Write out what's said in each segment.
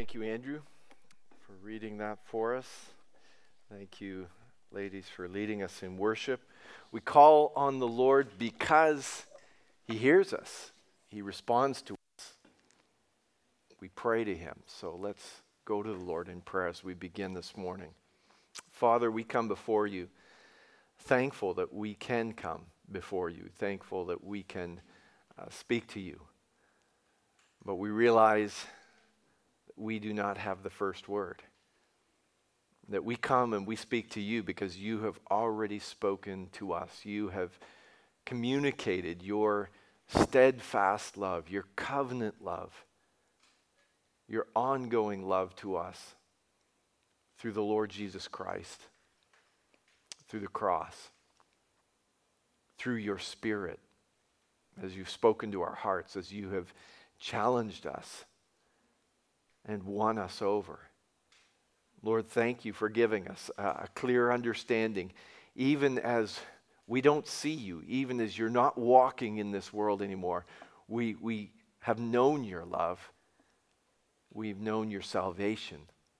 Thank you, Andrew, for reading that for us. Thank you, ladies, for leading us in worship. We call on the Lord because He hears us. He responds to us. We pray to Him. So let's go to the Lord in prayer as we begin this morning. Father, we come before You, thankful that we can come before You, thankful that we can speak to You. But we realize we do not have the first word. That we come and we speak to You because You have already spoken to us. You have communicated Your steadfast love, Your covenant love, Your ongoing love to us through the Lord Jesus Christ, through the cross, through Your Spirit, as You've spoken to our hearts, as You have challenged us and won us over. Lord, thank You for giving us a clear understanding, even as we don't see You, even as You're not walking in this world anymore. We have known Your love. We've known Your salvation.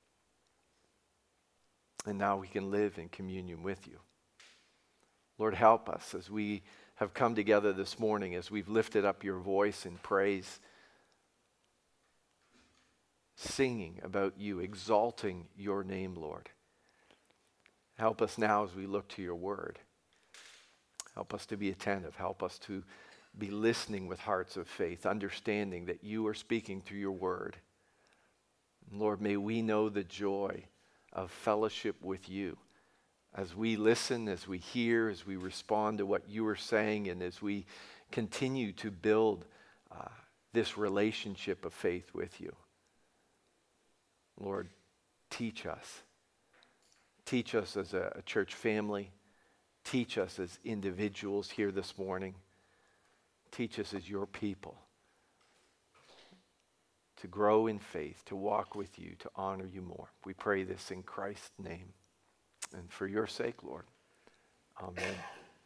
And now we can live in communion with You. Lord, help us as we have come together this morning, as we've lifted up Your voice in praise, singing about You, exalting Your name, Lord. Help us now as we look to Your word. Help us to be attentive. Help us to be listening with hearts of faith, understanding that You are speaking through Your word. And Lord, may we know the joy of fellowship with You as we listen, as we hear, as we respond to what You are saying, and as we continue to build this relationship of faith with You. Lord, teach us. Teach us as a church family. Teach us as individuals here this morning. Teach us as Your people to grow in faith, to walk with You, to honor You more. We pray this in Christ's name and for Your sake, Lord. Amen.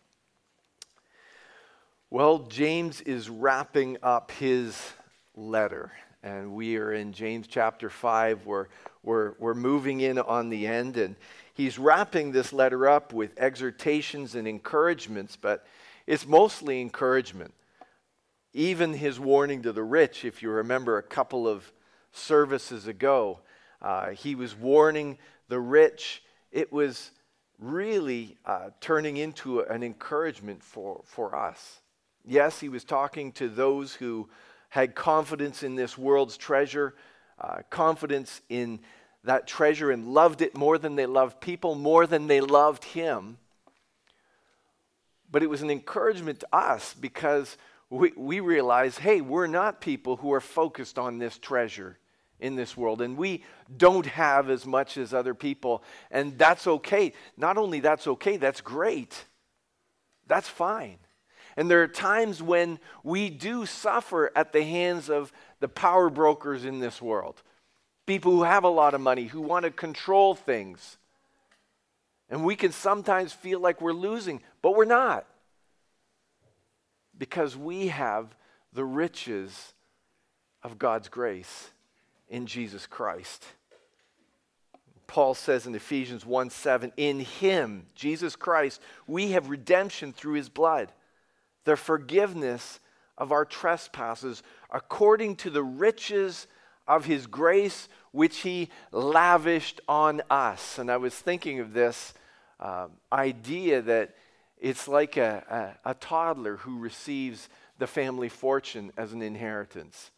Well, James is wrapping up his letter. And we are in James chapter 5. We're moving in on the end. And he's wrapping this letter up with exhortations and encouragements, but it's mostly encouragement. Even his warning to the rich, if you remember a couple of services ago, he was warning the rich. It was really turning into an encouragement for us. Yes, he was talking to those who had confidence in this world's treasure, confidence in that treasure, and loved it more than they loved people, more than they loved Him. But it was an encouragement to us because we realize, hey, we're not people who are focused on this treasure in this world, and we don't have as much as other people, and that's okay. Not only that's okay, that's great. That's fine. And there are times when we do suffer at the hands of the power brokers in this world. People who have a lot of money, who want to control things. And we can sometimes feel like we're losing, but we're not. Because we have the riches of God's grace in Jesus Christ. Paul says in Ephesians 1:7, in Him, Jesus Christ, we have redemption through His blood, the forgiveness of our trespasses, according to the riches of His grace, which He lavished on us. And I was thinking of this idea that it's like a toddler who receives the family fortune as an inheritance.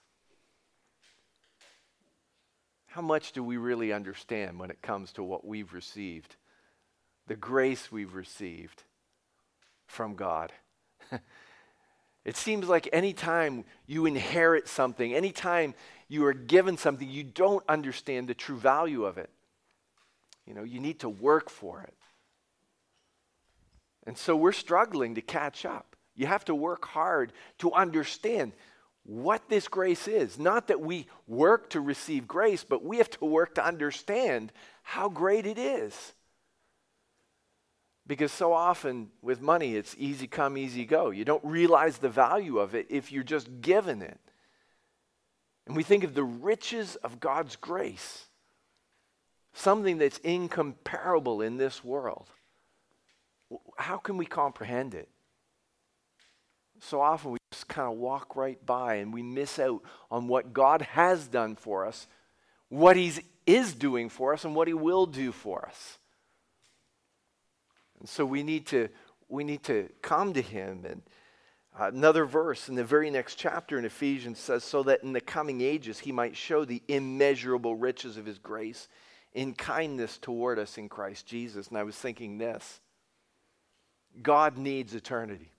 How much do we really understand when it comes to what we've received? The grace we've received from God. It seems like anytime you inherit something, anytime you are given something, you don't understand the true value of it. You know, you need to work for it. And so we're struggling to catch up. You have to work hard to understand what this grace is. Not that we work to receive grace, but we have to work to understand how great it is. Because so often with money, it's easy come, easy go. You don't realize the value of it if you're just given it. and we think of the riches of God's grace, something that's incomparable in this world, how can we comprehend it? So often we just kind of walk right by and we miss out on what God has done for us, what He is doing for us, and what He will do for us. And so we need to come to Him. And another verse in the very next chapter in Ephesians says, so that in the coming ages He might show the immeasurable riches of His grace in kindness toward us in Christ Jesus. And I was thinking this, God needs eternity.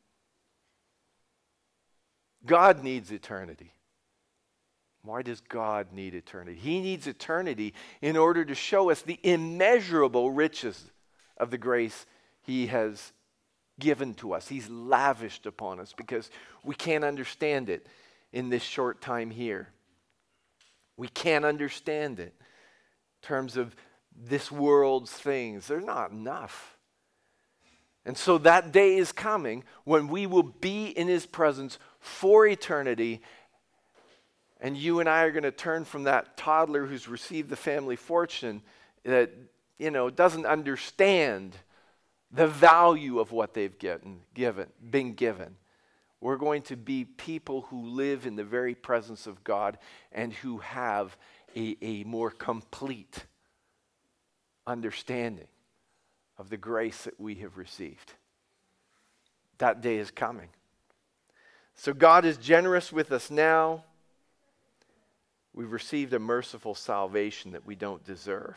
God needs eternity. Why does God need eternity? He needs eternity in order to show us the immeasurable riches of the grace He has given to us. He's lavished upon us because we can't understand it in this short time here. We can't understand it in terms of this world's things. They're not enough. And so that day is coming when we will be in His presence for eternity, and you and I are going to turn from that toddler who's received the family fortune that, doesn't understand the value of what they've been given. We're going to be people who live in the very presence of God and who have a more complete understanding of the grace that we have received. That day is coming. So God is generous with us now. We've received a merciful salvation that we don't deserve.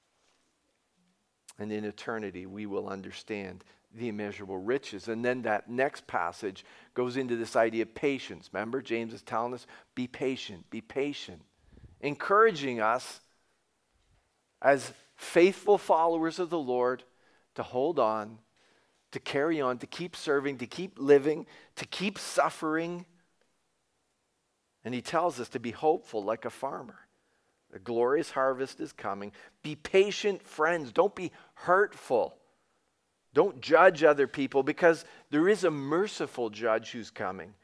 And in eternity, we will understand the immeasurable riches. And then that next passage goes into this idea of patience. Remember, James is telling us, be patient, encouraging us as faithful followers of the Lord to hold on, to carry on, to keep serving, to keep living, to keep suffering. And he tells us to be hopeful like a farmer. A glorious harvest is coming. Be patient, friends. Don't be hurtful. Don't judge other people, because there is a merciful judge who's coming.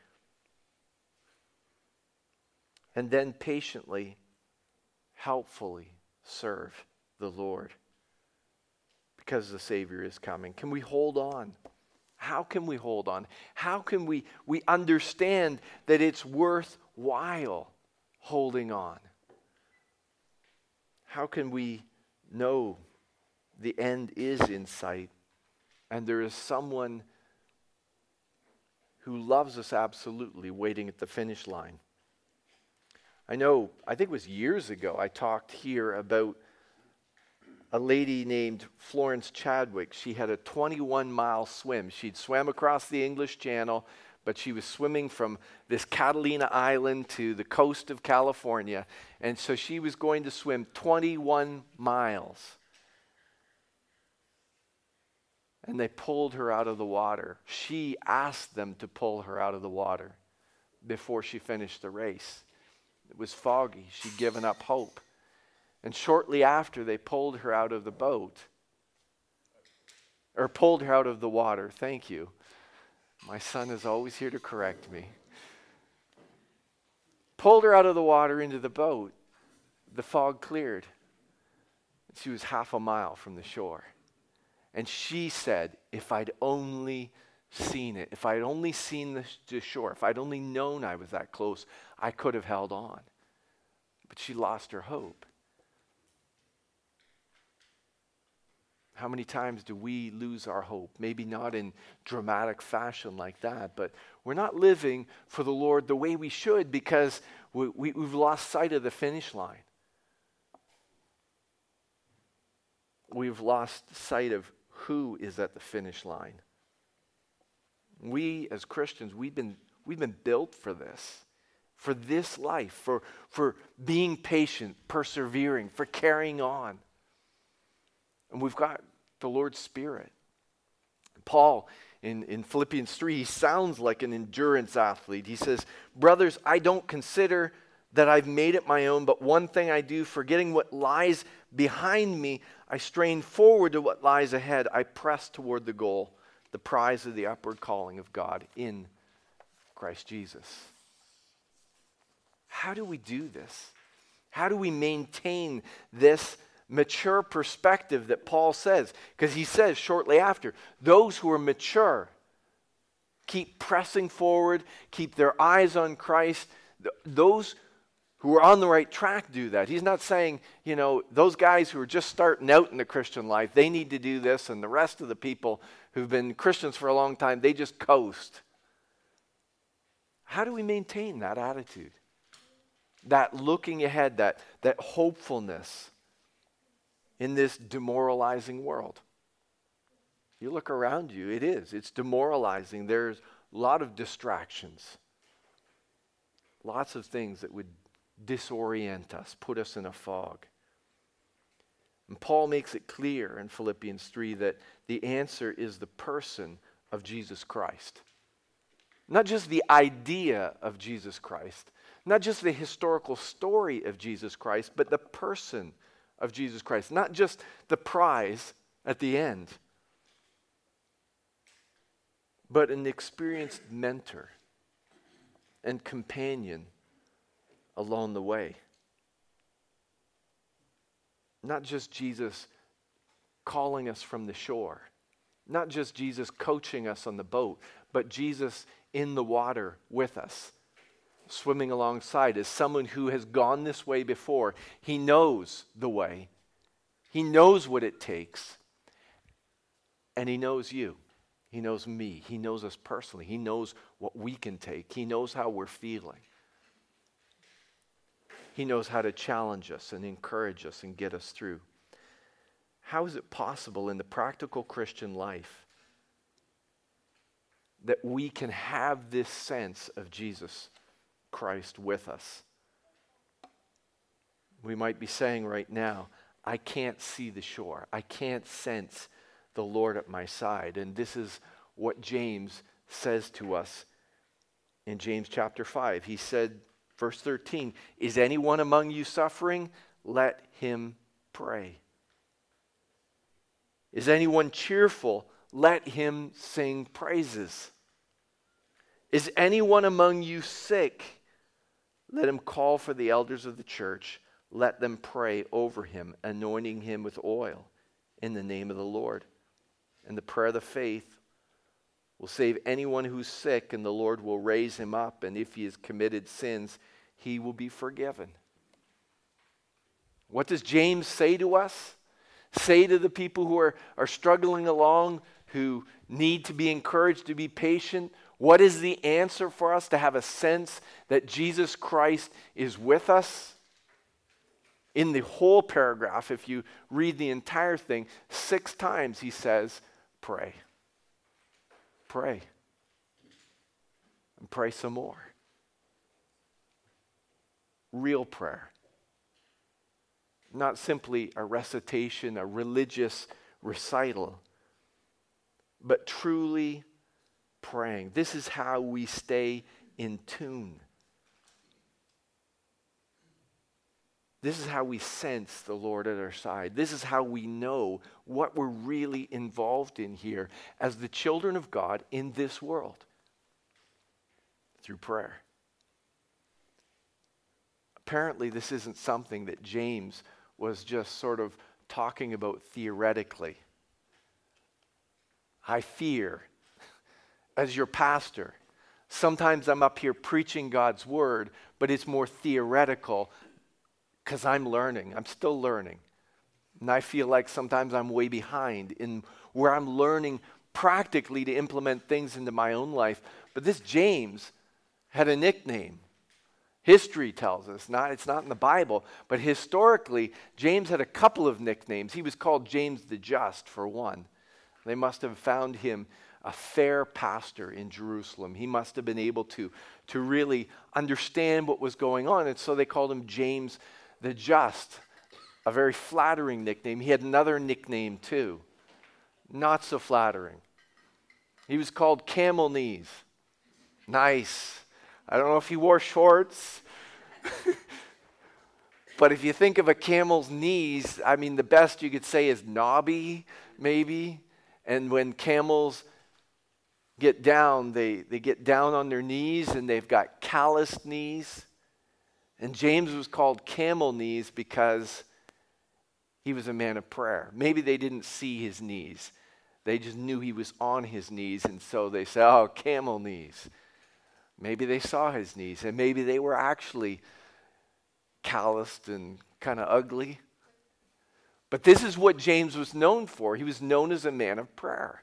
And then patiently, helpfully serve the Lord, because the Savior is coming. Can we hold on? How can we hold on? How can we understand that it's worthwhile holding on? How can we know the end is in sight and there is someone who loves us absolutely waiting at the finish line? I think it was years ago, I talked here about a lady named Florence Chadwick. She had a 21-mile swim. She'd swam across the English Channel, but she was swimming from this Catalina Island to the coast of California. And so she was going to swim 21 miles. And they pulled her out of the water. She asked them to pull her out of the water before she finished the race. It was foggy. She'd given up hope. And shortly after, they pulled her out of the boat. Or pulled her out of the water. Thank you. My son is always here to correct me. Pulled her out of the water into the boat. The fog cleared. She was half a mile from the shore. And she said, if I'd only seen it, if I'd only seen the shore, if I'd only known I was that close, I could have held on. But she lost her hope. How many times do we lose our hope? Maybe not in dramatic fashion like that, but we're not living for the Lord the way we should because we've lost sight of the finish line. We've lost sight of who is at the finish line. We as Christians, we've been built for this life, for being patient, persevering, for carrying on. And we've got the Lord's Spirit. Paul, in Philippians 3, he sounds like an endurance athlete. He says, brothers, I don't consider that I've made it my own, but one thing I do, forgetting what lies behind me, I strain forward to what lies ahead. I press toward the goal, the prize of the upward calling of God in Christ Jesus. How do we do this? How do we maintain this mature perspective that Paul says? Because he says shortly after, those who are mature keep pressing forward, keep their eyes on Christ. Those who are on the right track do that. He's not saying, those guys who are just starting out in the Christian life, they need to do this, and the rest of the people who've been Christians for a long time, they just coast. How do we maintain that attitude? That looking ahead, that hopefulness in this demoralizing world? You look around you, it's demoralizing. There's a lot of distractions. Lots of things that would disorient us, put us in a fog. And Paul makes it clear in Philippians 3 that the answer is the person of Jesus Christ. Not just the idea of Jesus Christ, not just the historical story of Jesus Christ, but the person of Jesus Christ. Not just the prize at the end, but an experienced mentor and companion along the way. Not just Jesus calling us from the shore, not just Jesus coaching us on the boat, but Jesus in the water with us, swimming alongside as someone who has gone this way before. He knows the way. He knows what it takes. And he knows you. He knows me. He knows us personally. He knows what we can take. He knows how we're feeling. He knows how to challenge us and encourage us and get us through. How is it possible in the practical Christian life that we can have this sense of Jesus Christ with us? We might be saying right now, I can't see the shore. I can't sense the Lord at my side. And this is what James says to us in James chapter 5. He said, verse 13, is anyone among you suffering? Let him pray. Is anyone cheerful? Let him sing praises. Is anyone among you sick? Let him call for the elders of the church. Let them pray over him, anointing him with oil in the name of the Lord. And the prayer of the faith will save anyone who's sick, and the Lord will raise him up. And if he has committed sins, he will be forgiven. What does James say to us? Say to the people who are struggling along, who need to be encouraged to be patient. What is the answer for us to have a sense that Jesus Christ is with us? In the whole paragraph, if you read the entire thing, 6 times he says, pray. Pray. And pray some more. Real prayer. Not simply a recitation, a religious recital, but truly praying. This is how we stay in tune. This is how we sense the Lord at our side. This is how we know what we're really involved in here as the children of God in this world. Through prayer. Apparently, this isn't something that James was just sort of talking about theoretically. I fear, as your pastor, sometimes I'm up here preaching God's word, but it's more theoretical because I'm learning. I'm still learning. And I feel like sometimes I'm way behind in where I'm learning practically to implement things into my own life. But this James had a nickname. History tells us, it's not in the Bible, but historically, James had a couple of nicknames. He was called James the Just, for one. They must have found him a fair pastor in Jerusalem. He must have been able to really understand what was going on, and so they called him James the Just, a very flattering nickname. He had another nickname too, not so flattering. He was called Camel Knees. Nice. I don't know if he wore shorts, but if you think of a camel's knees, the best you could say is knobby, maybe. And when camels get down, they get down on their knees and they've got calloused knees. And James was called camel knees because he was a man of prayer. Maybe they didn't see his knees. They just knew he was on his knees, and so they said, oh, camel knees. Maybe they saw his knees, and maybe they were actually calloused and kind of ugly. But this is what James was known for. He was known as a man of prayer.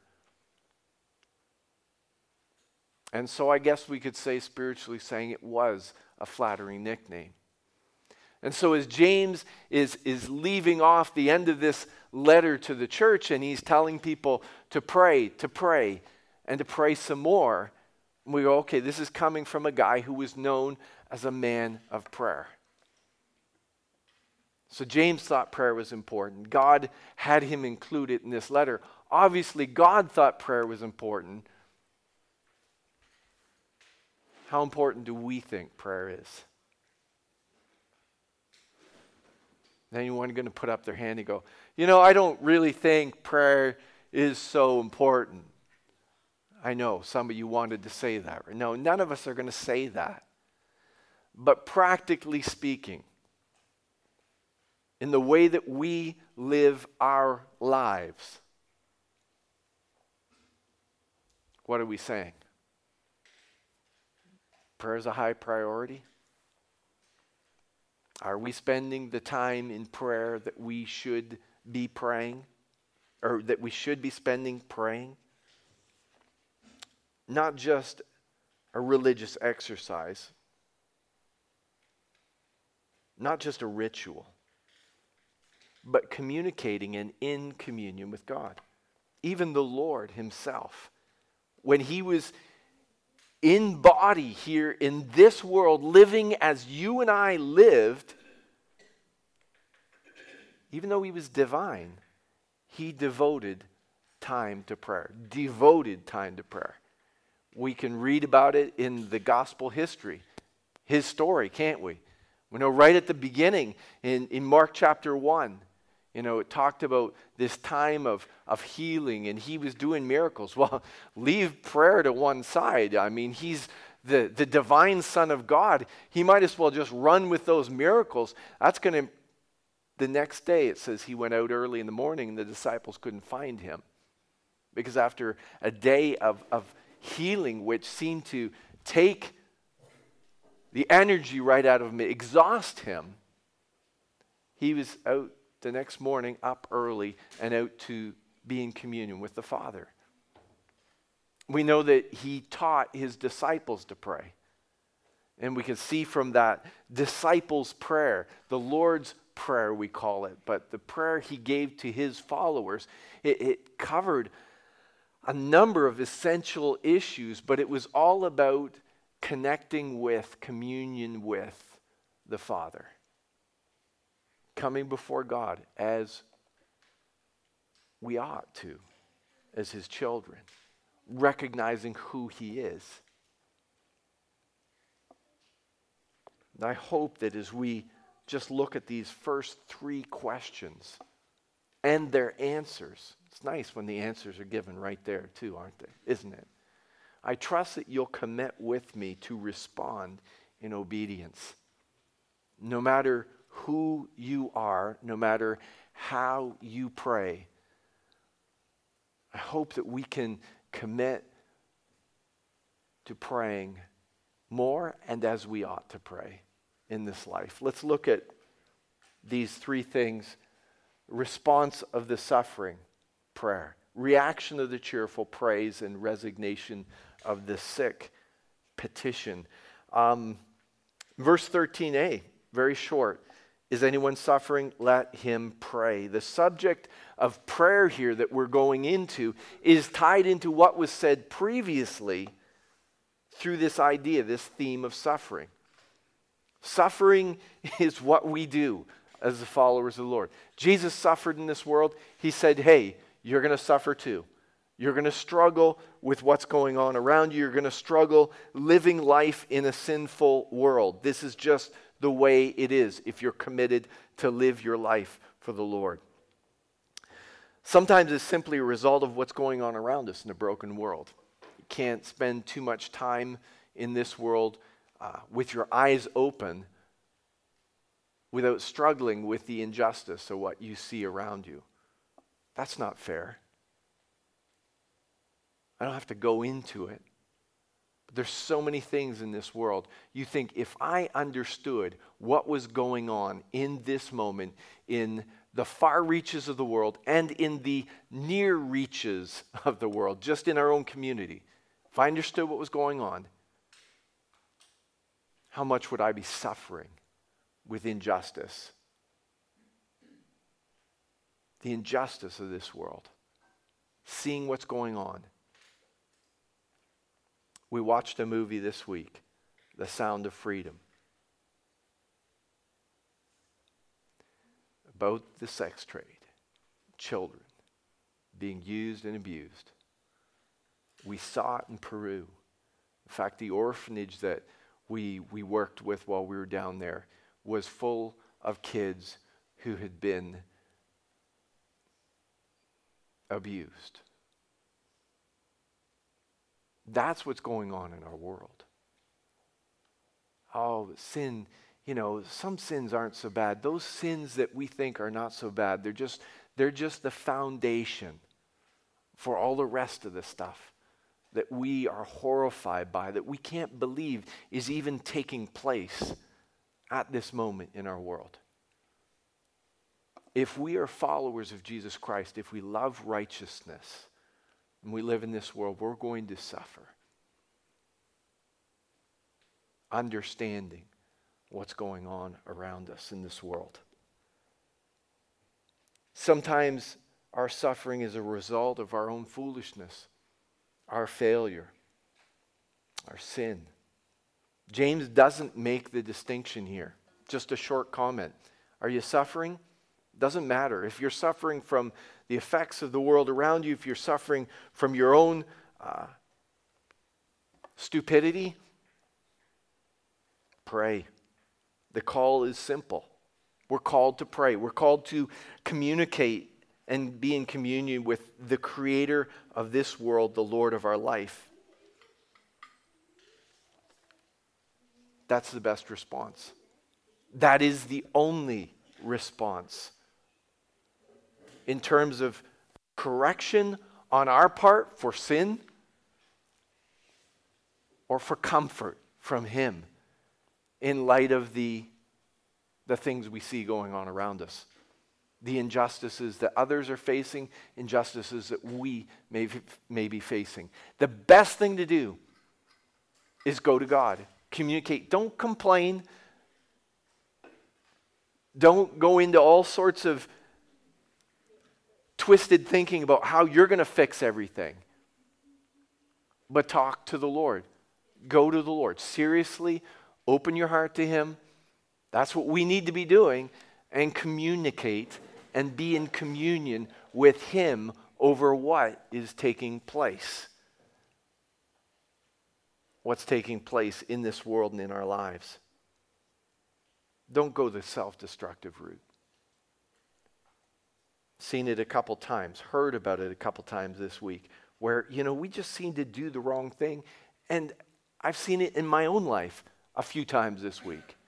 And so I guess we could say, spiritually saying, it was a flattering nickname. And so as James is leaving off the end of this letter to the church, and he's telling people to pray, and to pray some more, we go, okay, this is coming from a guy who was known as a man of prayer. So James thought prayer was important. God had him include it in this letter. Obviously, God thought prayer was important. How important do we think prayer is? Anyone going to put up their hand and go, I don't really think prayer is so important. I know some of you wanted to say that. No, none of us are going to say that. But practically speaking, in the way that we live our lives, what are we saying? Prayer is a high priority. Are we spending the time in prayer that we should be praying, or that we should be spending praying? Not just a religious exercise, not just a ritual, but communicating and in communion with God. Even the Lord himself, when he was in body here in this world, living as you and I lived, even though he was divine, he devoted time to prayer. Devoted time to prayer. We can read about it in the gospel history, his story, can't we? We know right at the beginning in Mark chapter 1, it talked about this time of healing, and he was doing miracles. Well, leave prayer to one side. I mean, he's the divine Son of God. He might as well just run with those miracles. The next day it says he went out early in the morning and the disciples couldn't find him. Because after a day of healing, which seemed to take the energy right out of him, exhaust him, he was out the next morning, up early, and out to be in communion with the Father. We know that he taught his disciples to pray. And we can see from that disciples' prayer, the Lord's Prayer we call it, but the prayer he gave to his followers, it covered a number of essential issues, but it was all about connecting with, communion with the Father. Coming before God as we ought to, as his children, recognizing who he is. And I hope that as we just look at these first 3 questions and their answers, it's nice when the answers are given right there too, aren't they? Isn't it? I trust that you'll commit with me to respond in obedience. No matter who you are, no matter how you pray, I hope that we can commit to praying more and as we ought to pray in this life. Let's look at these 3 things. Response of the suffering, prayer. Reaction of the cheerful, praise, and resignation of the sick, petition. Verse 13a, very short. Is anyone suffering? Let him pray. The subject of prayer here that we're going into is tied into what was said previously through this idea, this theme of suffering. Suffering is what we do as the followers of the Lord. Jesus suffered in this world. He said, hey, you're going to suffer too. You're going to struggle with what's going on around you. You're going to struggle living life in a sinful world. This is just the way it is if you're committed to live your life for the Lord. Sometimes it's simply a result of what's going on around us in a broken world. You can't spend too much time in this world with your eyes open without struggling with the injustice of what you see around you. That's not fair. I don't have to go into it. But there's so many things in this world. You think, if I understood what was going on in this moment in the far reaches of the world and in the near reaches of the world, just in our own community, if I understood what was going on, how much would I be suffering with injustice? The injustice of this world. Seeing what's going on. We watched a movie this week, The Sound of Freedom, about the sex trade, children being used and abused. We saw it in Peru. In fact, the orphanage that we worked with while we were down there was full of kids who had been abused. That's what's going on in our world. Oh, sin, some sins aren't so bad. Those sins that we think are not so bad, they're just the foundation for all the rest of the stuff that we are horrified by, that we can't believe is even taking place at this moment in our world. If we are followers of Jesus Christ, if we love righteousness, and we live in this world, we're going to suffer. Understanding what's going on around us in this world. Sometimes our suffering is a result of our own foolishness, our failure, our sin. James doesn't make the distinction here. Just a short comment. Are you suffering? Doesn't matter. If you're suffering from the effects of the world around you, if you're suffering from your own stupidity, pray. The call is simple. We're called to pray. We're called to communicate and be in communion with the Creator of this world, the Lord of our life. That's the best response. That is the only response. In terms of correction on our part for sin, or for comfort from Him in light of the things we see going on around us. The injustices that others are facing, injustices that we may be facing. The best thing to do is go to God. Communicate. Don't complain. Don't go into all sorts of twisted thinking about how you're going to fix everything. But talk to the Lord. Go to the Lord. Seriously, open your heart to Him. That's what we need to be doing. And communicate and be in communion with Him over what is taking place. What's taking place in this world and in our lives. Don't go the self-destructive route. Seen it a couple times, heard about it a couple times this week, where, we just seem to do the wrong thing. And I've seen it in my own life a few times this week.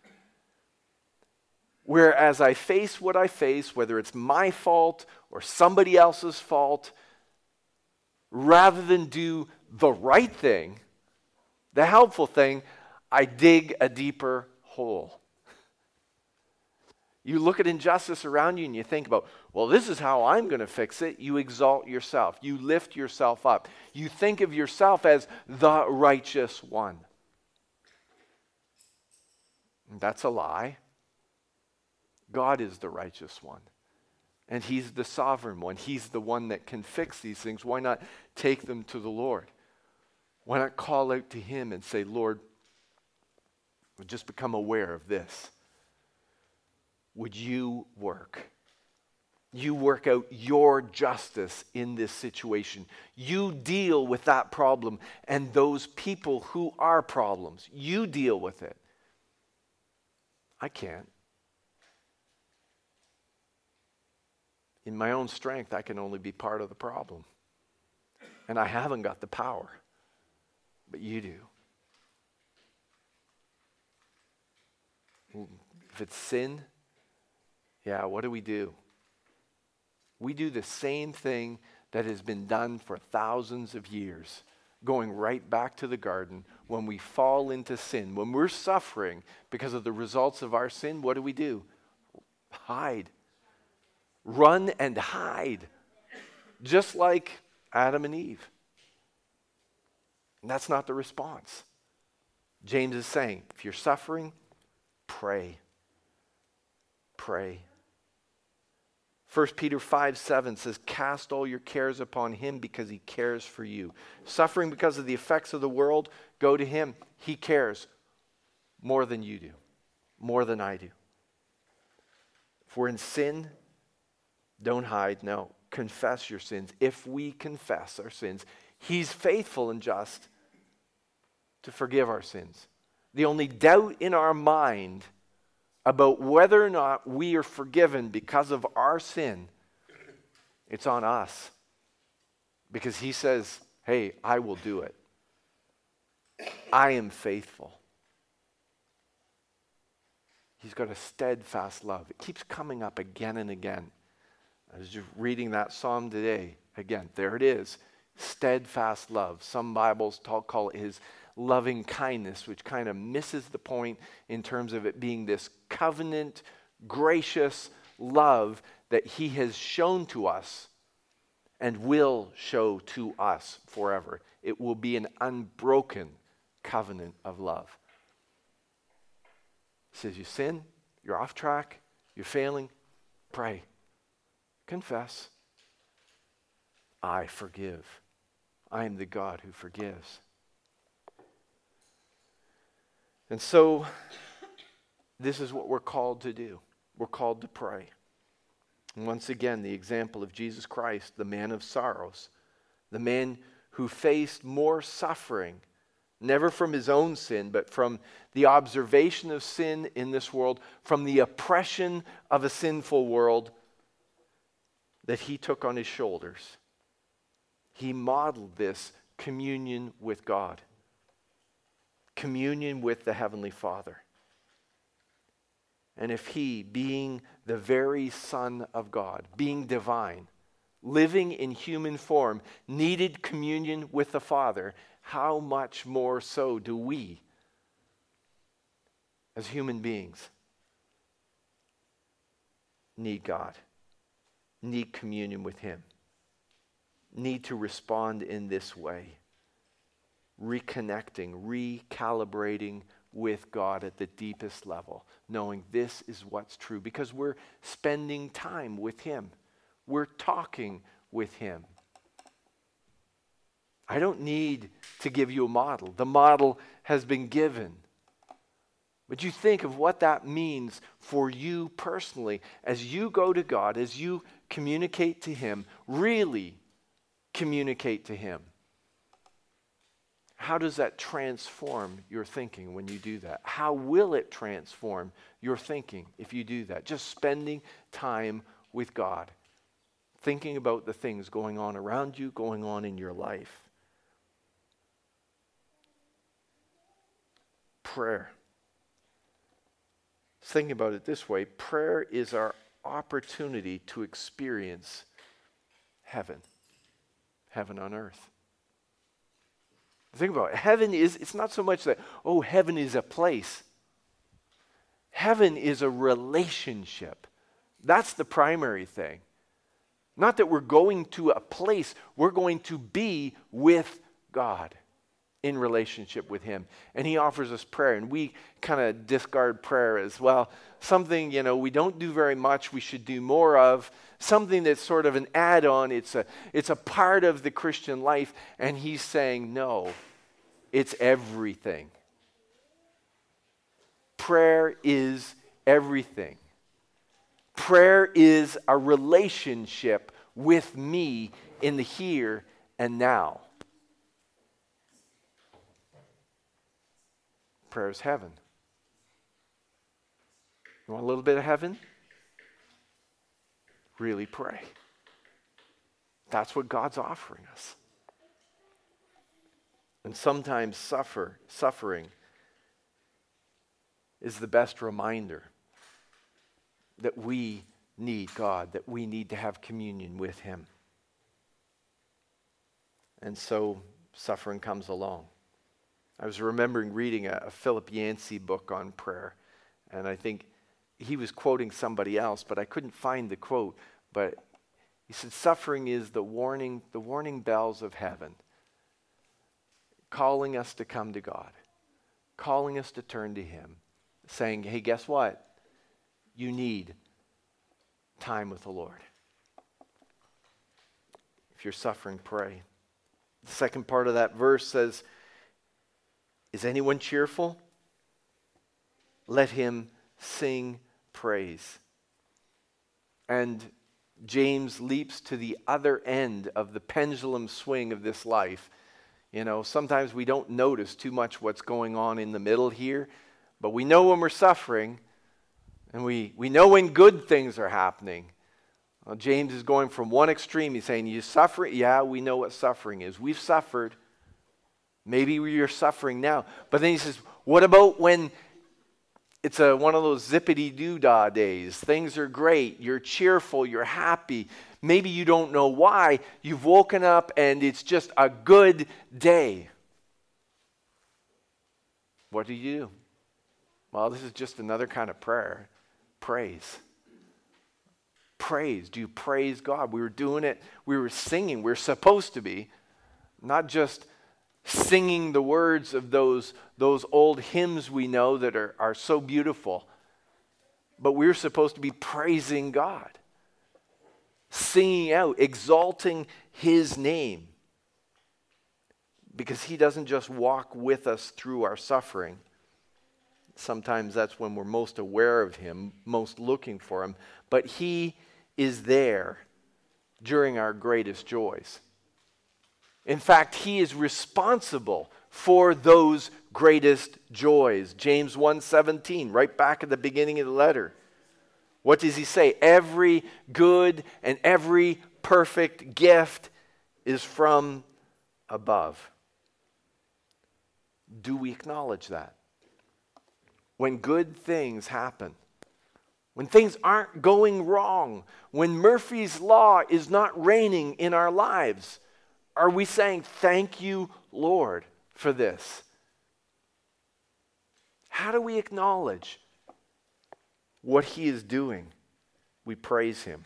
Whereas I face what I face, whether it's my fault or somebody else's fault, rather than do the right thing, the helpful thing, I dig a deeper hole. You look at injustice around you and you think about, well, this is how I'm going to fix it. You exalt yourself. You lift yourself up. You think of yourself as the righteous one. That's a lie. God is the righteous one. And He's the sovereign one. He's the one that can fix these things. Why not take them to the Lord? Why not call out to Him and say, Lord, just become aware of this. Would you work? You work out your justice in this situation. You deal with that problem and those people who are problems. You deal with it. I can't. In my own strength, I can only be part of the problem. And I haven't got the power. But you do. If it's sin, Yeah, what do? We do the same thing that has been done for thousands of years, going right back to the garden. When we fall into sin, when we're suffering because of the results of our sin, what do? Hide. Run and hide. Just like Adam and Eve. And that's not the response. James is saying, if you're suffering, pray. Pray. 1 Peter 5:7 says, cast all your cares upon him because he cares for you. Suffering because of the effects of the world, go to him. He cares more than you do, more than I do. If we're in sin, don't hide. No, confess your sins. If we confess our sins, he's faithful and just to forgive our sins. The only doubt in our mind about whether or not we are forgiven because of our sin, it's on us. Because he says, hey, I will do it. I am faithful. He's got a steadfast love. It keeps coming up again and again. I was just reading that psalm today. Again, there it is. Steadfast love. Some Bibles call it his loving kindness, which kind of misses the point in terms of it being this covenant, gracious love that he has shown to us and will show to us forever. It will be an unbroken covenant of love. He says, you sin, you're off track, you're failing, pray, confess. I forgive. I am the God who forgives. And so, this is what we're called to do. We're called to pray. And once again, the example of Jesus Christ, the man of sorrows, the man who faced more suffering, never from his own sin, but from the observation of sin in this world, from the oppression of a sinful world that he took on his shoulders. He modeled this communion with God. Communion with the Heavenly Father. And if he, being the very Son of God, being divine, living in human form, needed communion with the Father, how much more so do we, as human beings, need God, need communion with him, need to respond in this way. Reconnecting, recalibrating with God at the deepest level, knowing this is what's true because we're spending time with him. We're talking with him. I don't need to give you a model. The model has been given. But you think of what that means for you personally as you go to God, as you communicate to him, really communicate to him. How does that transform your thinking when you do that? How will it transform your thinking if you do that? Just spending time with God, thinking about the things going on around you, going on in your life. Prayer. Think about it this way. Prayer is our opportunity to experience heaven. Heaven on earth. Think about it. Heaven is, it's not so much that, oh, heaven is a place. Heaven is a relationship. That's the primary thing. Not that we're going to a place, we're going to be with God in relationship with him. And he offers us prayer, and we kind of discard prayer as, well, something, we don't do very much, we should do more of, something that's sort of an add-on, it's a part of the Christian life, and he's saying, no, it's everything. Prayer is everything. Prayer is a relationship with me in the here and now. Prayer is heaven. You want a little bit of heaven? Really pray. That's what God's offering us. And sometimes suffering is the best reminder that we need God, that we need to have communion with him. And so suffering comes along. I was remembering reading a Philip Yancey book on prayer, and I think he was quoting somebody else, but I couldn't find the quote. But he said, suffering is the warning bells of heaven, calling us to come to God, calling us to turn to him, saying, hey, guess what? You need time with the Lord. If you're suffering, pray. The second part of that verse says, is anyone cheerful? Let him sing praise. And James leaps to the other end of the pendulum swing of this life. You know, sometimes we don't notice too much what's going on in the middle here, but we know when we're suffering, and we know when good things are happening. Well, James is going from one extreme. He's saying, you suffer? Yeah, we know what suffering is. We've suffered. Maybe you're suffering now. But then he says, what about when it's one of those zippity-doo-dah days? Things are great. You're cheerful. You're happy. Maybe you don't know why. You've woken up and it's just a good day. What do you do? Well, this is just another kind of prayer. Praise. Praise. Do you praise God? We were doing it. We were singing. We're supposed to be. Not just singing the words of those old hymns we know that are so beautiful. But we're supposed to be praising God. Singing out, exalting his name. Because he doesn't just walk with us through our suffering. Sometimes that's when we're most aware of him, most looking for him. But he is there during our greatest joys. In fact, he is responsible for those greatest joys. James 1:17, right back at the beginning of the letter. What does he say? Every good and every perfect gift is from above. Do we acknowledge that? When good things happen, when things aren't going wrong, when Murphy's Law is not reigning in our lives, are we saying, thank you, Lord, for this? How do we acknowledge what he is doing? We praise him.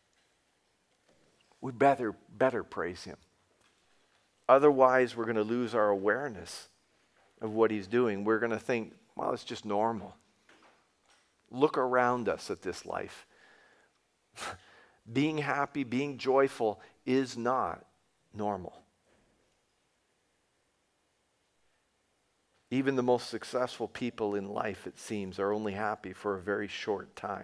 We better praise him. Otherwise, we're going to lose our awareness of what he's doing. We're going to think, well, it's just normal. Look around us at this life. Being happy, being joyful is not normal. Even the most successful people in life, it seems, are only happy for a very short time.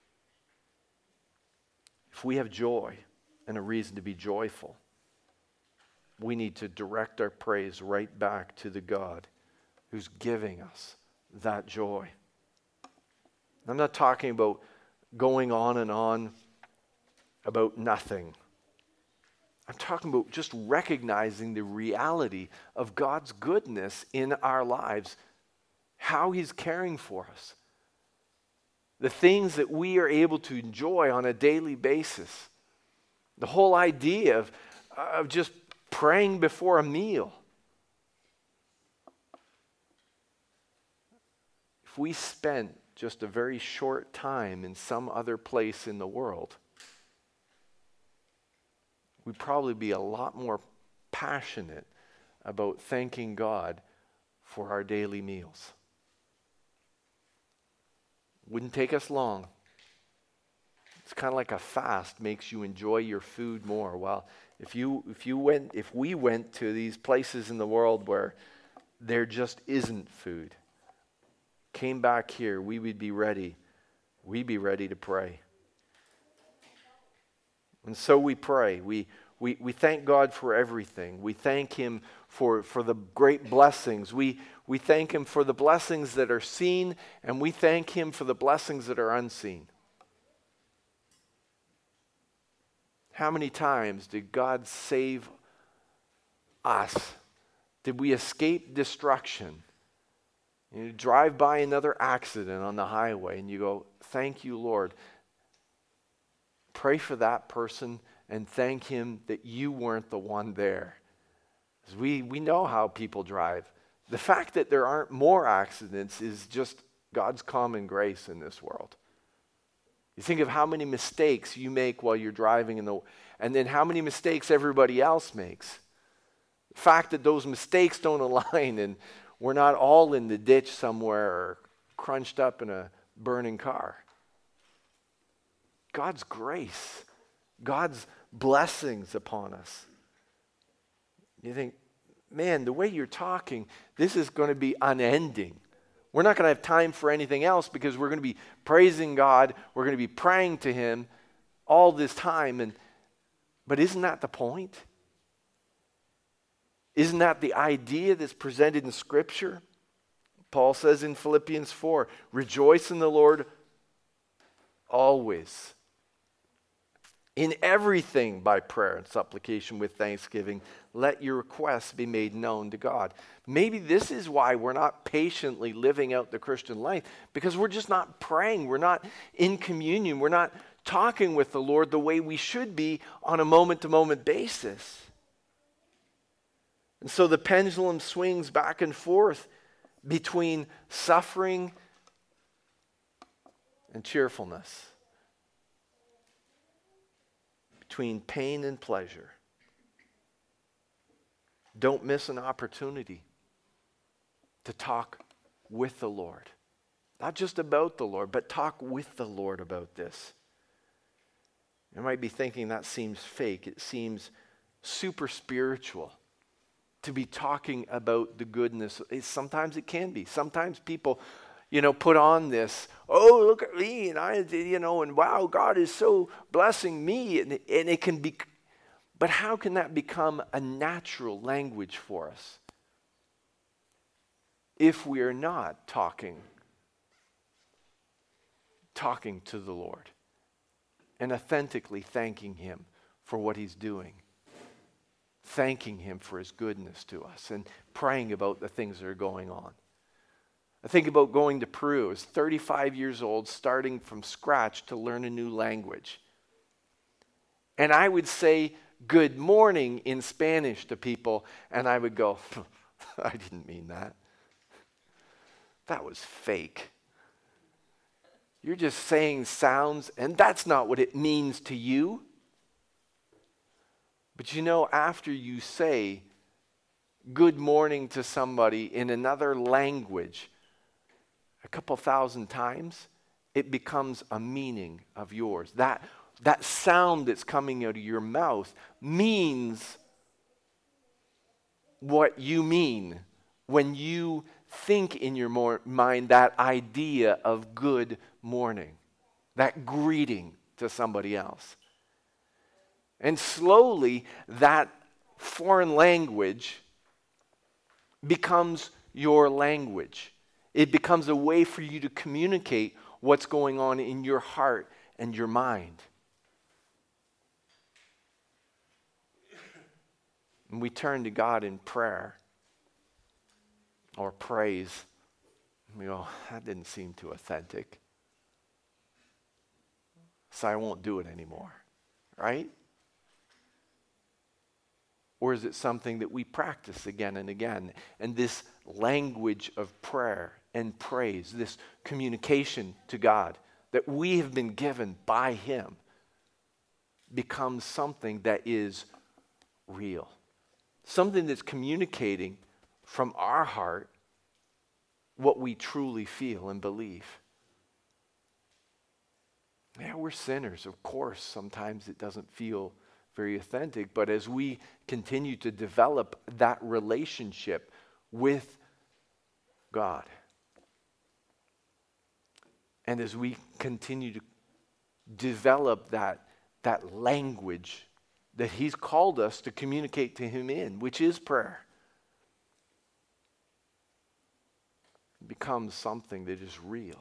If we have joy and a reason to be joyful, we need to direct our praise right back to the God who's giving us that joy. I'm not talking about going on and on about nothing. I'm talking about just recognizing the reality of God's goodness in our lives, how he's caring for us, the things that we are able to enjoy on a daily basis, the whole idea of just praying before a meal. If we spent just a very short time in some other place in the world, we'd probably be a lot more passionate about thanking God for our daily meals. Wouldn't take us long. It's kind of like a fast makes you enjoy your food more. Well, if we went to these places in the world where there just isn't food, came back here, we would be ready. We'd be ready to pray. And so we pray. We thank God for everything. We thank him for the great blessings. We thank him for the blessings that are seen, and we thank him for the blessings that are unseen. How many times did God save us? Did we escape destruction? You drive by another accident on the highway and you go, thank you, Lord. pray for that person and thank him that you weren't the one there. 'Cause we know how people drive. The fact that there aren't more accidents is just God's common grace in this world. You think of how many mistakes you make while you're driving and then how many mistakes everybody else makes. The fact that those mistakes don't align and we're not all in the ditch somewhere or crunched up in a burning car. God's grace, God's blessings upon us. You think, man, the way you're talking, this is going to be unending. We're not going to have time for anything else because we're going to be praising God. We're going to be praying to him all this time. But isn't that the point? Isn't that the idea that's presented in Scripture? Paul says in Philippians 4, rejoice in the Lord always. In everything by prayer and supplication with thanksgiving, let your requests be made known to God. Maybe this is why we're not patiently living out the Christian life, because we're just not praying. We're not in communion. We're not talking with the Lord the way we should be on a moment-to-moment basis. And so the pendulum swings back and forth between suffering and cheerfulness, between pain and pleasure. Don't miss an opportunity to talk with the Lord. Not just about the Lord, but talk with the Lord about this. You might be thinking that seems fake. It seems super spiritual to be talking about the goodness. Sometimes it can be. Sometimes people, put on this, oh, look at me, and and wow, God is so blessing me, and it can be. But how can that become a natural language for us if we are not talking to the Lord and authentically thanking him for what he's doing, thanking him for his goodness to us, and praying about the things that are going on? I think about going to Peru. I was 35 years old, starting from scratch to learn a new language. And I would say good morning in Spanish to people, and I would go, I didn't mean that. That was fake. You're just saying sounds, and that's not what it means to you. But after you say good morning to somebody in another language a couple thousand times, it becomes a meaning of yours. That sound that's coming out of your mouth means what you mean when you think in your mind that idea of good morning, that greeting to somebody else. And slowly, that foreign language becomes your language. It becomes a way for you to communicate what's going on in your heart and your mind. And we turn to God in prayer or praise. We go, that didn't seem too authentic, so I won't do it anymore, right? Or is it something that we practice again and again? And this language of prayer and praise, this communication to God that we have been given by him, becomes something that is real. Something that's communicating from our heart what we truly feel and believe. Yeah, we're sinners. Of course, sometimes it doesn't feel very authentic, but as we continue to develop that relationship with God, and as we continue to develop that language that he's called us to communicate to him in, which is prayer, it becomes something that is real.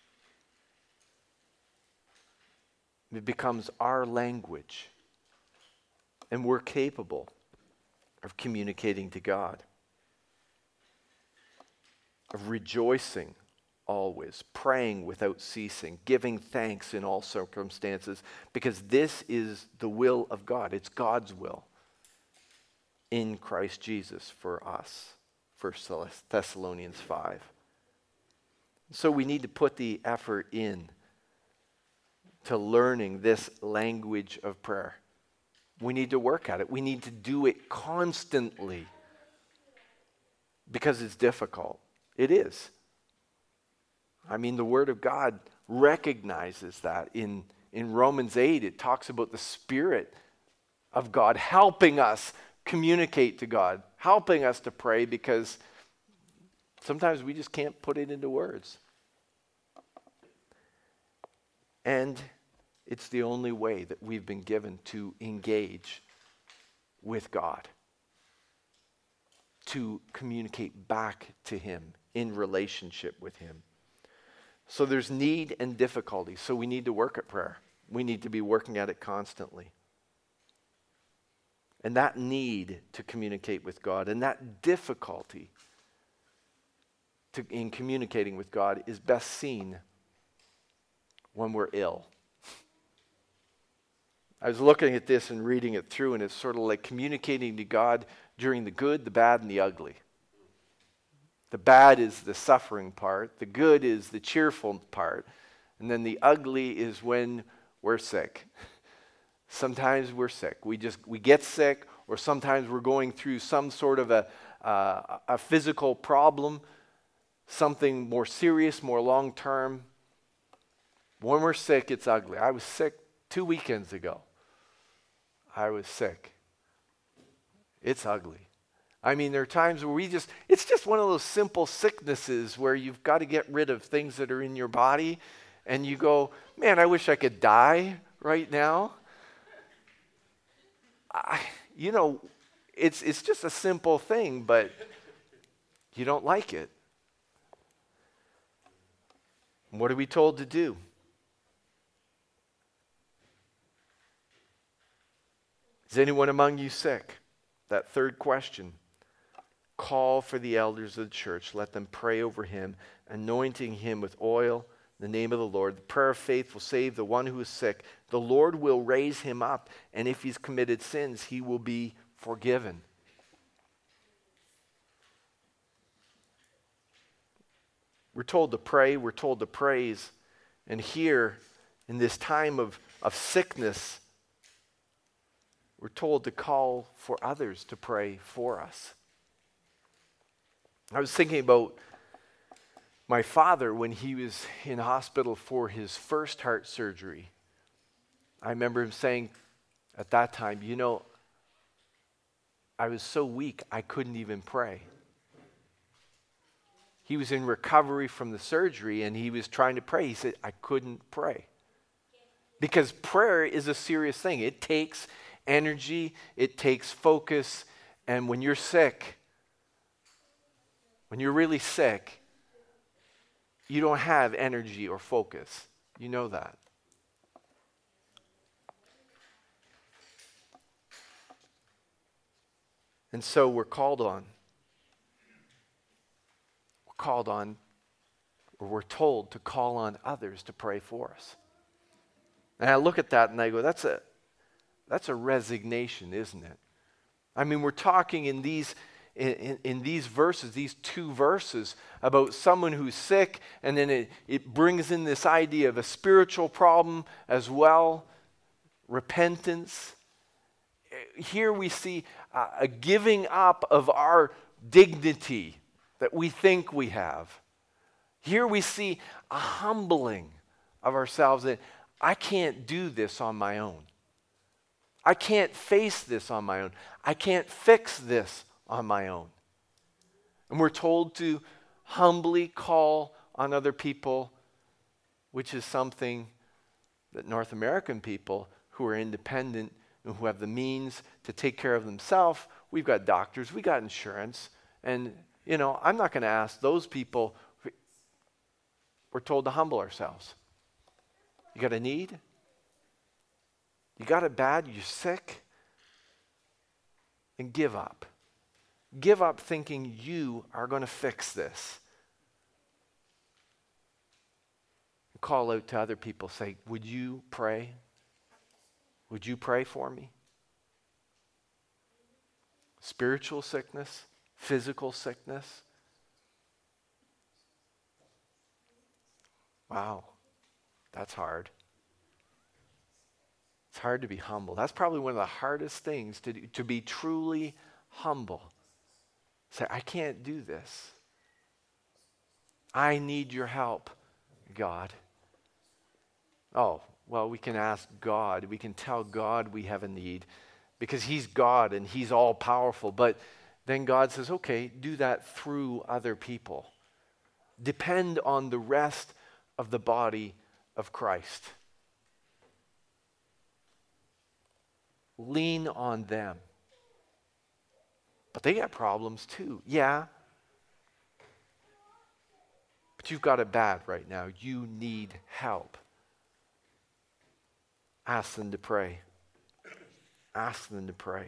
It becomes our language. And we're capable of communicating to God, of rejoicing always, praying without ceasing, giving thanks in all circumstances, because this is the will of God. It's God's will in Christ Jesus for us. 1 Thessalonians 5. So we need to put the effort in to learning this language of prayer. We need to work at it. We need to do it constantly because it's difficult. It is. I mean, the Word of God recognizes that. In Romans 8, it talks about the Spirit of God helping us communicate to God, helping us to pray, because sometimes we just can't put it into words. And it's the only way that we've been given to engage with God, to communicate back to Him in relationship with Him. So there's need and difficulty. So we need to work at prayer. We need to be working at it constantly. And that need to communicate with God and that difficulty in communicating with God is best seen when we're ill. I was looking at this and reading it through, and it's sort of like communicating to God during the good, the bad, and the ugly. The bad is the suffering part. The good is the cheerful part. And then the ugly is when we're sick. Sometimes we're sick. We get sick, or sometimes we're going through some sort of a physical problem, something more serious, more long-term. When we're sick, it's ugly. I was sick 2 weekends ago. I was sick. It's ugly. I mean, there are times where it's just one of those simple sicknesses where you've got to get rid of things that are in your body, and you go, man, I wish I could die right now. It's just a simple thing, but you don't like it. What are we told to do? Is anyone among you sick? That third question. Call for the elders of the church. Let them pray over him, anointing him with oil in the name of the Lord. The prayer of faith will save the one who is sick. The Lord will raise him up, and if he's committed sins, he will be forgiven. We're told to pray. We're told to praise. And here, in this time of sickness, we're told to call for others to pray for us. I was thinking about my father when he was in hospital for his first heart surgery. I remember him saying at that time, I was so weak I couldn't even pray. He was in recovery from the surgery and he was trying to pray. He said, I couldn't pray. Because prayer is a serious thing. It takes energy, it takes focus, and when you're sick, when you're really sick, you don't have energy or focus. You know that. And so we're called on, or we're told to call on others to pray for us. And I look at that and I go, that's a resignation, isn't it? I mean, we're talking in these verses, these 2 verses, about someone who's sick, and then it brings in this idea of a spiritual problem as well, repentance. Here we see a giving up of our dignity that we think we have. Here we see a humbling of ourselves that I can't do this on my own. I can't face this on my own. I can't fix this on my own. And we're told to humbly call on other people, which is something that North American people who are independent and who have the means to take care of themselves, we've got doctors, we got insurance, and I'm not going to ask those people. We're told to humble ourselves. You got a need? You got it bad? You're sick? And give up. Give up thinking you are going to fix this. call out to other people, say, would you pray? Would you pray for me? Spiritual sickness, physical sickness. Wow, that's hard. It's hard to be humble. That's probably one of the hardest things to do, to be truly humble. Say, I can't do this. I need your help, God. Oh, well, we can ask God. We can tell God we have a need because he's God and he's all powerful. But then God says, okay, do that through other people. Depend on the rest of the body of Christ. Lean on them. But they got problems too. Yeah. But you've got it bad right now. You need help. Ask them to pray. Ask them to pray.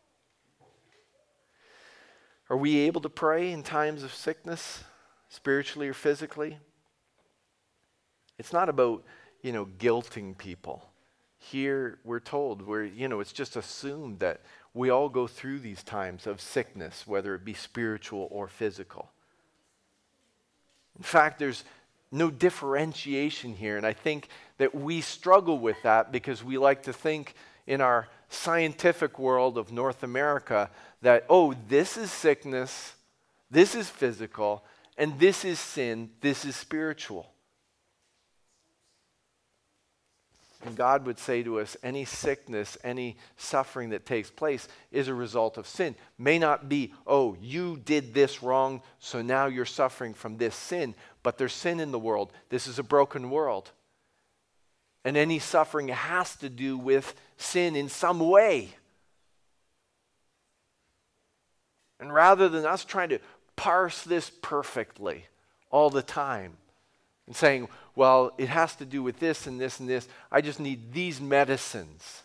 Are we able to pray in times of sickness, spiritually or physically? It's not about, guilting people. Here we're told, it's just assumed that we all go through these times of sickness, whether it be spiritual or physical. In fact, there's no differentiation here, and I think that we struggle with that because we like to think in our scientific world of North America that, this is sickness, this is physical, and this is sin, this is spiritual. And God would say to us, any sickness, any suffering that takes place is a result of sin. May not be, you did this wrong, so now you're suffering from this sin. But there's sin in the world. This is a broken world. And any suffering has to do with sin in some way. And rather than us trying to parse this perfectly all the time, and saying, well, it has to do with this and this and this. I just need these medicines.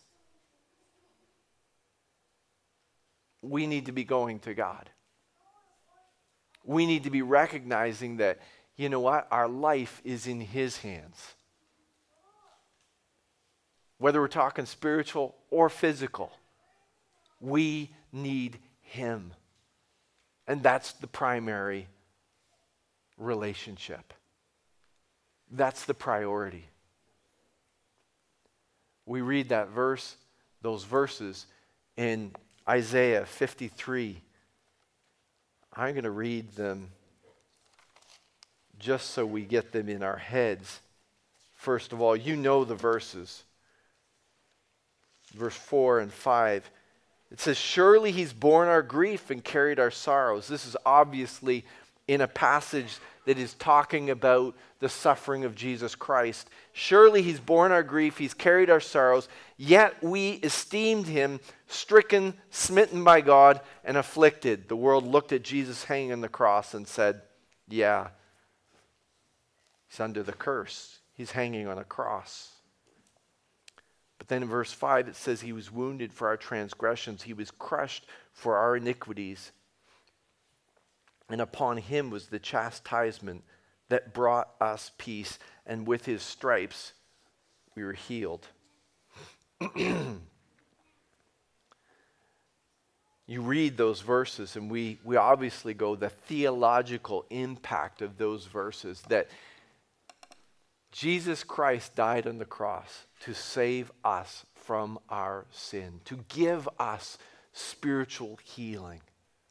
We need to be going to God. We need to be recognizing that, our life is in his hands. Whether we're talking spiritual or physical, we need him. And that's the primary relationship. That's the priority. We read those verses in Isaiah 53. I'm going to read them just so we get them in our heads. First of all, you know the verses. Verse 4 and 5. It says, surely he's borne our grief and carried our sorrows. This is obviously in a passage that is talking about the suffering of Jesus Christ. Surely he's borne our grief, he's carried our sorrows, yet we esteemed him stricken, smitten by God, and afflicted. The world looked at Jesus hanging on the cross and said, yeah, he's under the curse. He's hanging on a cross. But then in verse 5 it says he was wounded for our transgressions, he was crushed for our iniquities. And upon him was the chastisement that brought us peace, and with his stripes we were healed. You read those verses, and we obviously go the theological impact of those verses, that Jesus Christ died on the cross to save us from our sin, to give us spiritual healing.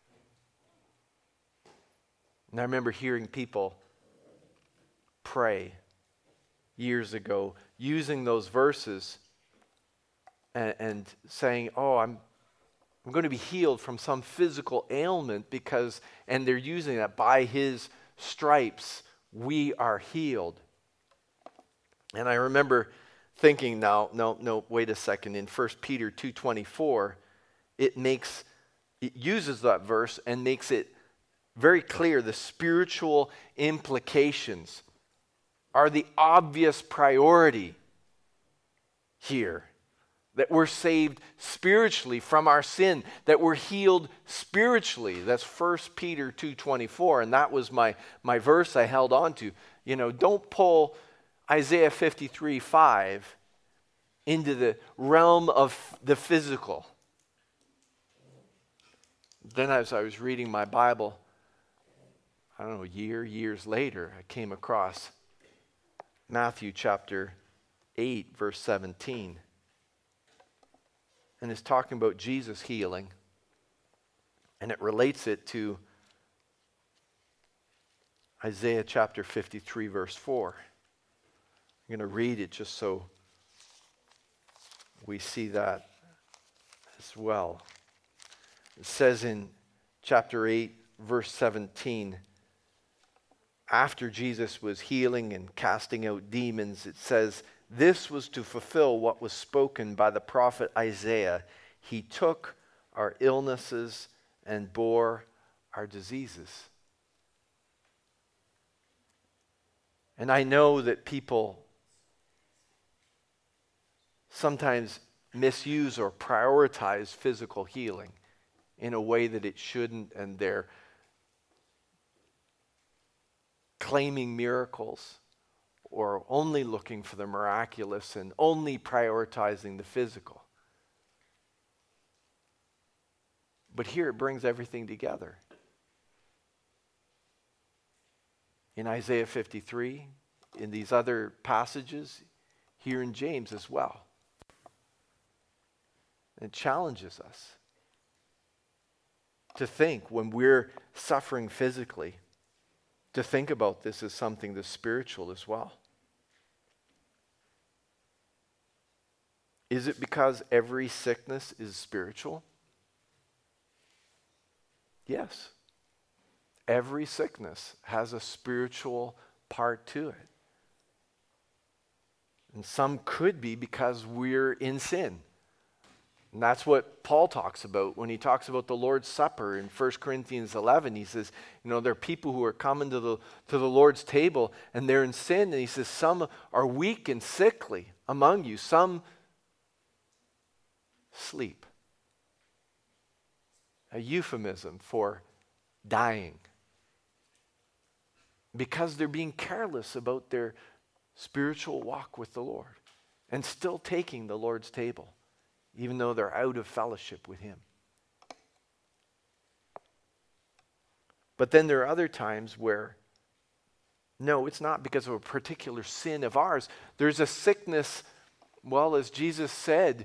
And I remember hearing people pray years ago using those verses and saying, I'm going to be healed from some physical ailment and they're using that, by his stripes we are healed. And I remember thinking, no, wait a second. In 1 Peter 2:24, it uses that verse and makes it very clear. The spiritual implications are the obvious priority here. That we're saved spiritually from our sin, that we're healed spiritually. That's 1 Peter 2:24, and that was my verse I held on to. Don't pull Isaiah 53:5 into the realm of the physical. Then as I was reading my Bible, I don't know, years later, I came across Matthew chapter 8, verse 17. And it's talking about Jesus healing. And it relates it to Isaiah chapter 53, verse 4. I'm going to read it just so we see that as well. It says in chapter 8, verse 17, after Jesus was healing and casting out demons, it says, this was to fulfill what was spoken by the prophet Isaiah. He took our illnesses and bore our diseases. And I know that people sometimes misuse or prioritize physical healing in a way that it shouldn't, and they're claiming miracles or only looking for the miraculous and only prioritizing the physical. But here it brings everything together. In Isaiah 53, in these other passages, here in James as well. It challenges us to think when we're suffering physically, to think about this as something that's spiritual as well. Is it because every sickness is spiritual? Yes. Every sickness has a spiritual part to it. And some could be because we're in sin. And that's what Paul talks about when he talks about the Lord's Supper in 1 Corinthians 11. He says, there are people who are coming to the Lord's table and they're in sin. And he says, some are weak and sickly among you. Some sleep. A euphemism for dying. Because they're being careless about their spiritual walk with the Lord and still taking the Lord's table, even though they're out of fellowship with Him. But then there are other times where, no, it's not because of a particular sin of ours. There's a sickness, well, as Jesus said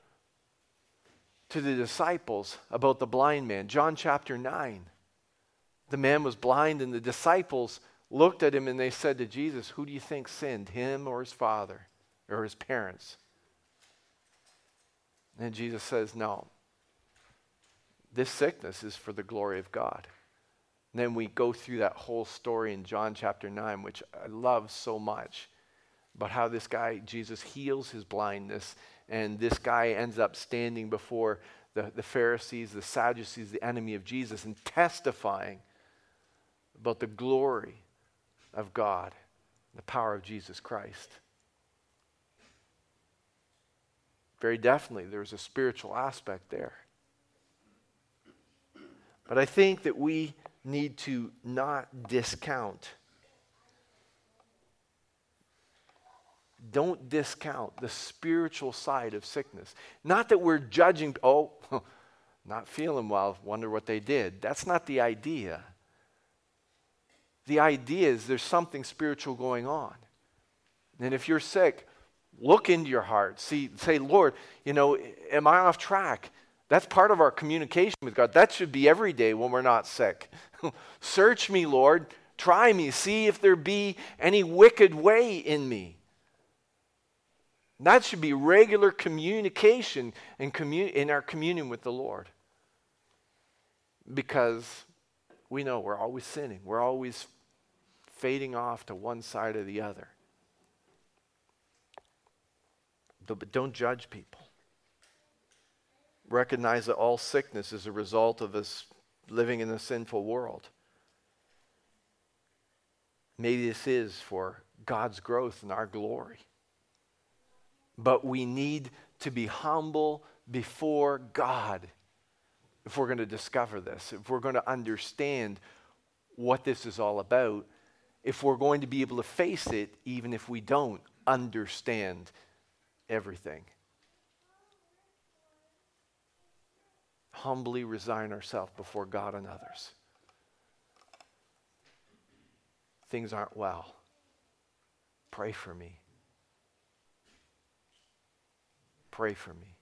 to the disciples about the blind man, John chapter 9. The man was blind and the disciples looked at him and they said to Jesus, who do you think sinned, him or his father or his parents? And Jesus says, no, this sickness is for the glory of God. And then we go through that whole story in John chapter 9, which I love so much, about how this guy, Jesus, heals his blindness, and this guy ends up standing before the Pharisees, the Sadducees, the enemy of Jesus, and testifying about the glory of God, the power of Jesus Christ. Very definitely, there's a spiritual aspect there. But I think that we need to not discount. Don't discount the spiritual side of sickness. Not that we're judging, not feeling well, wonder what they did. That's not the idea. The idea is there's something spiritual going on. And if you're sick, look into your heart. Say, Lord, am I off track? That's part of our communication with God. That should be every day when we're not sick. Search me, Lord. Try me. See if there be any wicked way in me. That should be regular communication in our communion with the Lord. Because we know we're always sinning. We're always fading off to one side or the other. But don't judge people. Recognize that all sickness is a result of us living in a sinful world. Maybe this is for God's growth and our glory. But we need to be humble before God if we're going to discover this, if we're going to understand what this is all about, if we're going to be able to face it, even if we don't understand everything. Humbly resign ourselves before God and others. Things aren't well. Pray for me. Pray for me.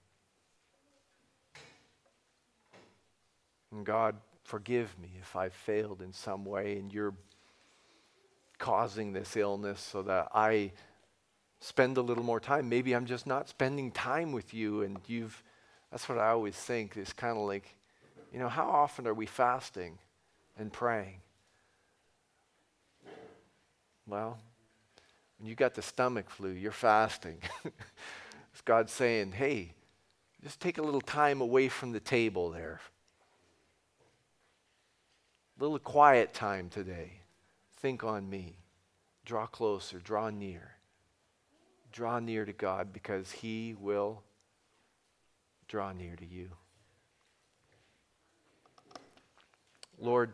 And God, forgive me if I've failed in some way and you're causing this illness so that I spend a little more time. Maybe I'm just not spending time with you, and that's what I always think is kind of like, how often are we fasting and praying? Well, when you got the stomach flu, you're fasting. It's God saying, hey, just take a little time away from the table there. A little quiet time today. Think on me. Draw closer, draw near. Draw near to God because He will draw near to you. Lord,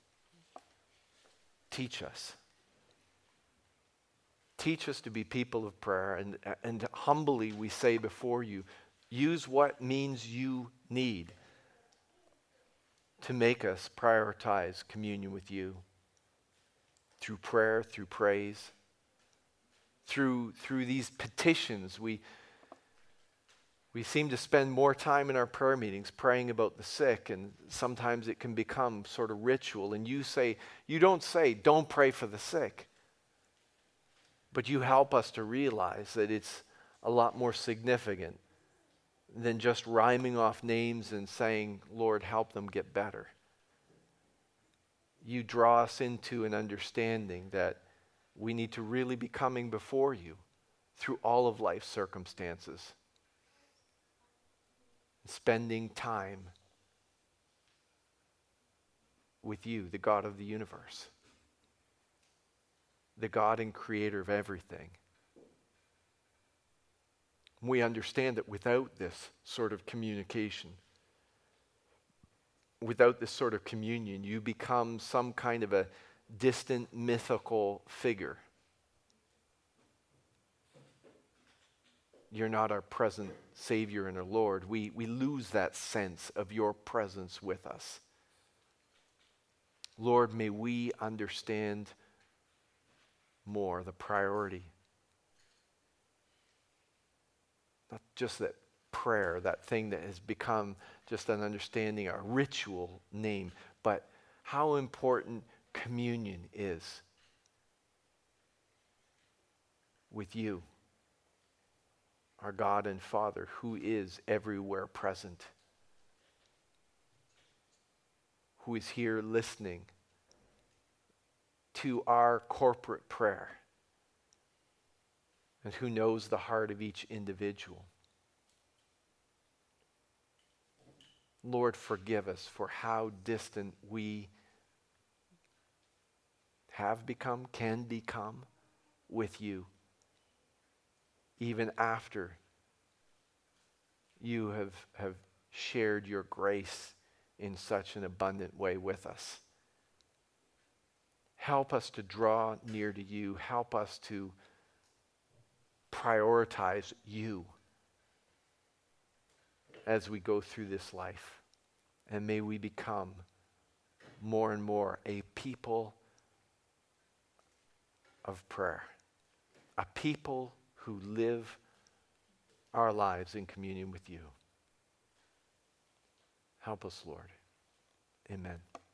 teach us. Teach us to be people of prayer, and humbly we say before you, use what means you need to make us prioritize communion with you through prayer, through praise, through these petitions. We seem to spend more time in our prayer meetings praying about the sick, and sometimes it can become sort of ritual. And you don't say, don't pray for the sick. But you help us to realize that it's a lot more significant than just rhyming off names and saying, Lord, help them get better. You draw us into an understanding that we need to really be coming before you through all of life's circumstances, spending time with you, the God of the universe, the God and creator of everything. We understand that without this sort of communication, without this sort of communion, you become some kind of a distant mythical figure. You're not our present Savior and our Lord. We lose that sense of your presence with us. Lord, may we understand more the priority. Not just that prayer, that thing that has become just an understanding, a ritual name, but how important communion is with you, our God and Father, who is everywhere present, who is here listening to our corporate prayer, and who knows the heart of each individual. Lord, forgive us for how distant we have become, can become with you, even after you have shared your grace in such an abundant way with us. Help us to draw near to you. Help us to prioritize you as we go through this life. And may we become more and more a people of prayer, a people who live our lives in communion with you. Help us, Lord. Amen.